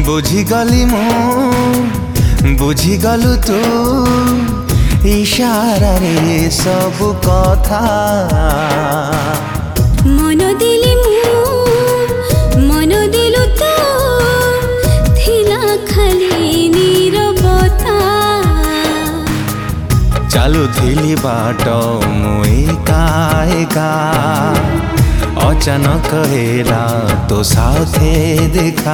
बुझीगली मु बुझीगलु तू इशारा रे सब कथा मन दिली मन दिलु तो थिला खाली नीरवता चालू थिली बाट मु एका एका अचानक हेला तो साथे देखा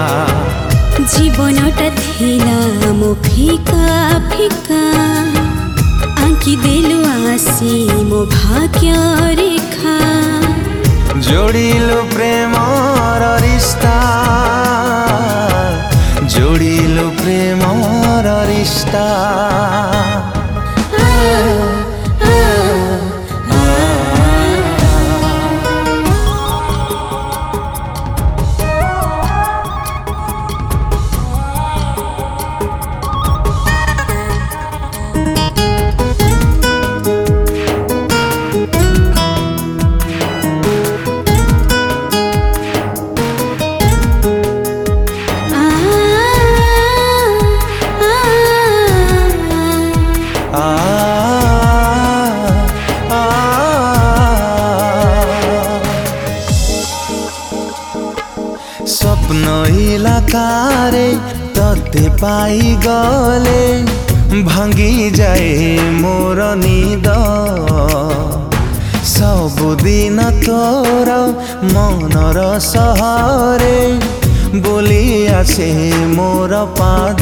जीवनटा थिला मो फिका फिका आंकी देलु आसी मो भाग्य रेखा जोड़िलु प्रेमर रिश्ता जोड़िलु प्रेमर रिश्ता स्वप्न इलाकारे तते पाई गले भांगी जाए मोर नीद सबुदिन तोर मनर सहरे बोली आसे मोर पाद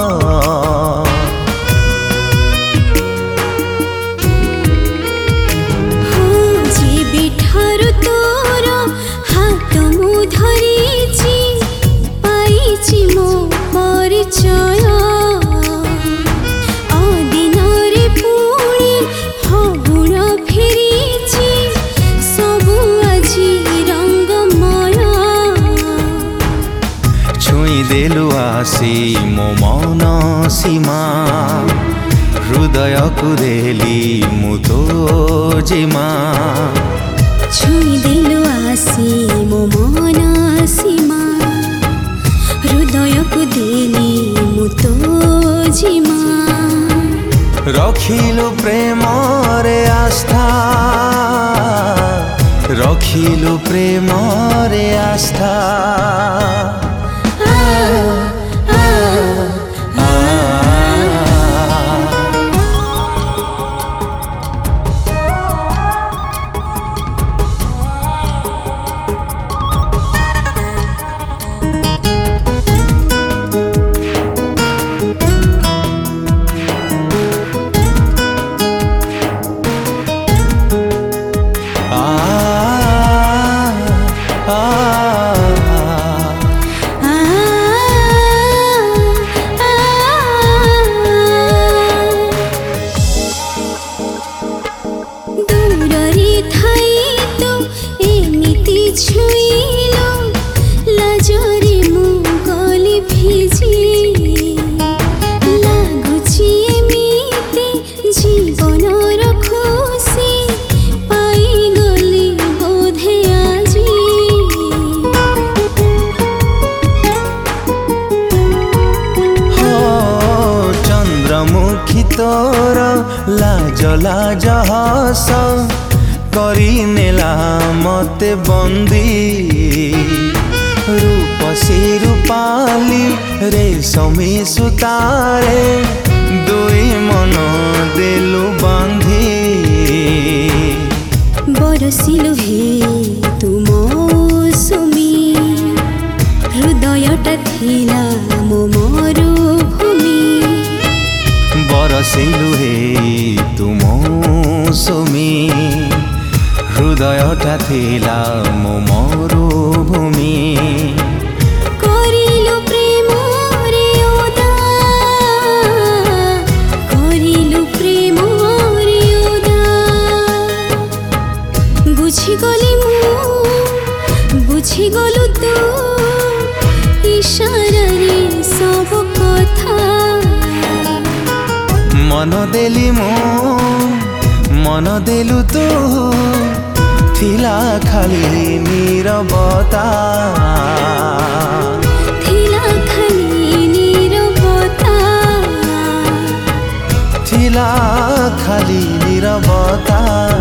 देलु आसी मो मन सीमा हृदय को देली मु तो जिमा छुई देलु आसी मो मन सीमा हृदय को देली मु तो जिमा रखिलु प्रेम रे आस्था रखिलु प्रेम रे आस्था चंद्रमुखी तोर लाज लाज हस करी नेला मते बंदी रूपसी रूपाली रेशमी सुतारे दुई मन देलु बांधी बरसिलु हे तुम सुमी हृदयटा थिला मो मरुभूमि बरसिलु हे तुम सुमी हृदयटा थिला मो मरुभूमि करिलु प्रेम रे ओदा करिलु प्रेम रे ओदा बुझिगली मु बुझिगलु तू इशारा रे सब कथा मन देली मो मन देलु तू थिला खाली नीरवता थिला खाली নীরবতা